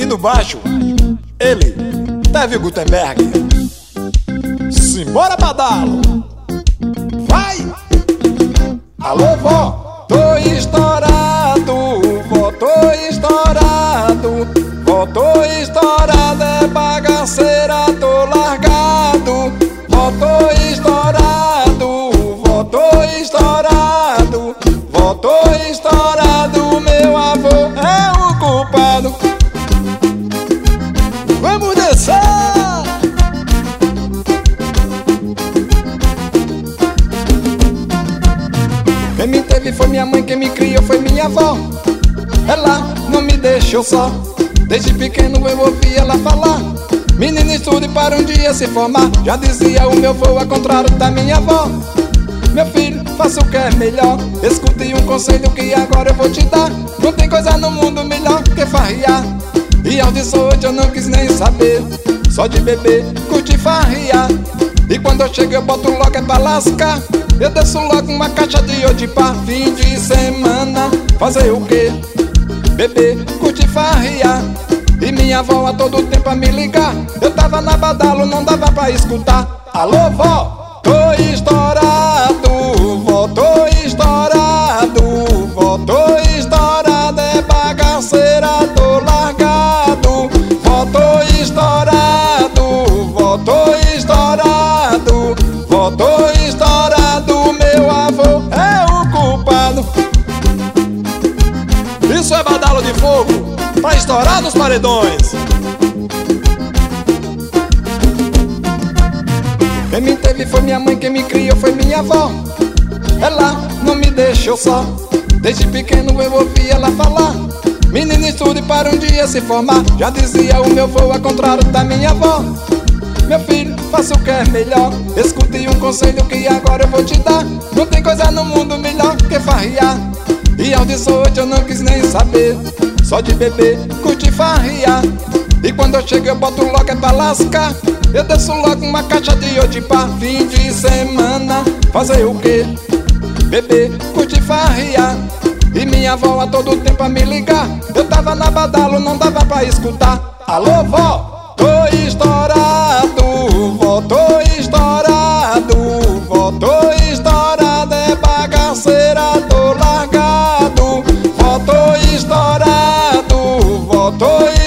do baixo, ele, Davi Gutenberg. Simbora, badalo! Vai! Alô, vó! Tô estourado, vó, tô estourado, vó, tô estourado, é bagaceira, tô largado. Vó, tô estourado, vó, tô estourado, vó, tô estourado, meu avô é o culpado. Vamos descer! Quem me teve foi minha mãe, quem me criou foi minha avó. Ela não me deixou só. Desde pequeno eu ouvi ela falar: menino, estude para um dia se formar. Já dizia o meu avô, ao contrário da minha avó: meu filho, faça o que é melhor. Escute um conselho que agora eu vou te dar. Não tem coisa no mundo melhor que farriar. E aos 18 eu não quis nem saber, só de beber, curtir, farriar. E quando eu chego eu boto logo é pra lascar. Eu desço logo uma caixa de odipá. Fim de semana, fazer o quê? Beber, curtir, farriar. E minha avó a todo tempo a me ligar. Eu tava na badalo, não dava pra escutar. Alô, vó, tô estourado, vó, tô estourado, vó, tô estourado, é bagaceira, tô largado. Vó, tô estourado, vó, tô estourado, vó, tô estourado, meu avô é o culpado. Isso é badalo de fogo pra estourar nos paredões. Quem me teve foi minha mãe, quem me criou foi minha avó. Ela não me deixou só. Desde pequeno eu ouvi ela falar: menino, estude para um dia se formar. Já dizia o meu avô, ao contrário da minha avó: meu filho, faça o que é melhor. Escute um conselho que agora eu vou te dar. Não tem coisa no mundo melhor que farriar. E aos 18 eu não quis nem saber, só de beber, curtir, farriar. E quando eu chego eu boto logo é pra lascar. Eu desço logo uma caixa de odipá. Fim de semana, fazer o quê? Beber, curtir, farriar. E minha avó a todo tempo a me ligar. Eu tava na badalo, não dava pra escutar. Alô, vó, tô estourado, vó, tô estourado, vó, tô estourado, é bagaceira, tô largado. Vó, tô estourado, vó, tô estourado,